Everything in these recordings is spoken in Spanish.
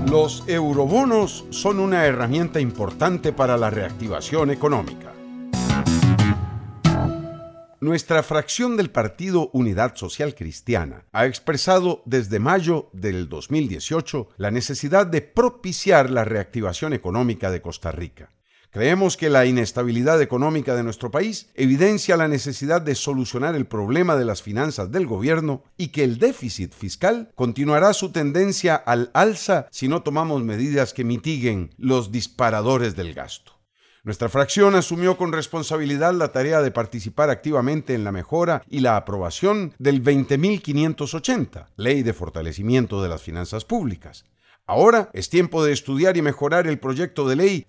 Los eurobonos son una herramienta importante para la reactivación económica. Nuestra fracción del Partido Unidad Social Cristiana ha expresado desde mayo del 2018 la necesidad de propiciar la reactivación económica de Costa Rica. Creemos que la inestabilidad económica de nuestro país evidencia la necesidad de solucionar el problema de las finanzas del gobierno y que el déficit fiscal continuará su tendencia al alza si no tomamos medidas que mitiguen los disparadores del gasto. Nuestra fracción asumió con responsabilidad la tarea de participar activamente en la mejora y la aprobación del 20.580, Ley de Fortalecimiento de las Finanzas Públicas. Ahora es tiempo de estudiar y mejorar el proyecto de ley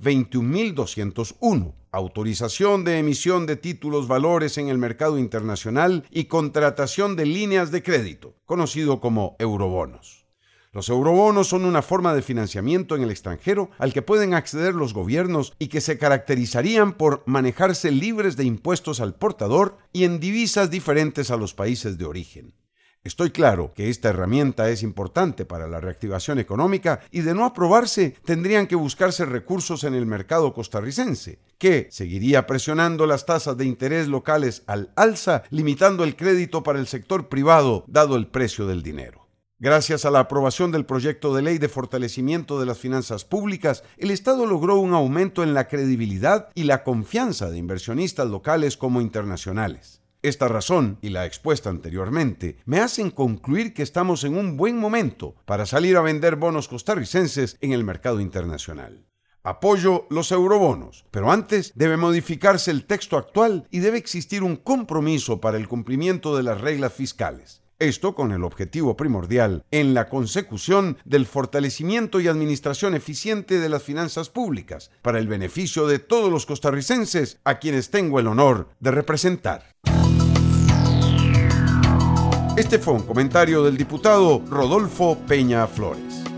21.201, autorización de emisión de títulos valores en el mercado internacional y contratación de líneas de crédito, conocido como eurobonos. Los eurobonos son una forma de financiamiento en el extranjero al que pueden acceder los gobiernos y que se caracterizarían por manejarse libres de impuestos al portador y en divisas diferentes a los países de origen. Estoy claro que esta herramienta es importante para la reactivación económica y de no aprobarse tendrían que buscarse recursos en el mercado costarricense, que seguiría presionando las tasas de interés locales al alza, limitando el crédito para el sector privado dado el precio del dinero. Gracias a la aprobación del proyecto de ley de fortalecimiento de las finanzas públicas, el Estado logró un aumento en la credibilidad y la confianza de inversionistas locales como internacionales. Esta razón, y la expuesta anteriormente, me hacen concluir que estamos en un buen momento para salir a vender bonos costarricenses en el mercado internacional. Apoyo los eurobonos, pero antes debe modificarse el texto actual y debe existir un compromiso para el cumplimiento de las reglas fiscales. Esto con el objetivo primordial en la consecución del fortalecimiento y administración eficiente de las finanzas públicas para el beneficio de todos los costarricenses a quienes tengo el honor de representar. Este fue un comentario del diputado Rodolfo Peña Flores.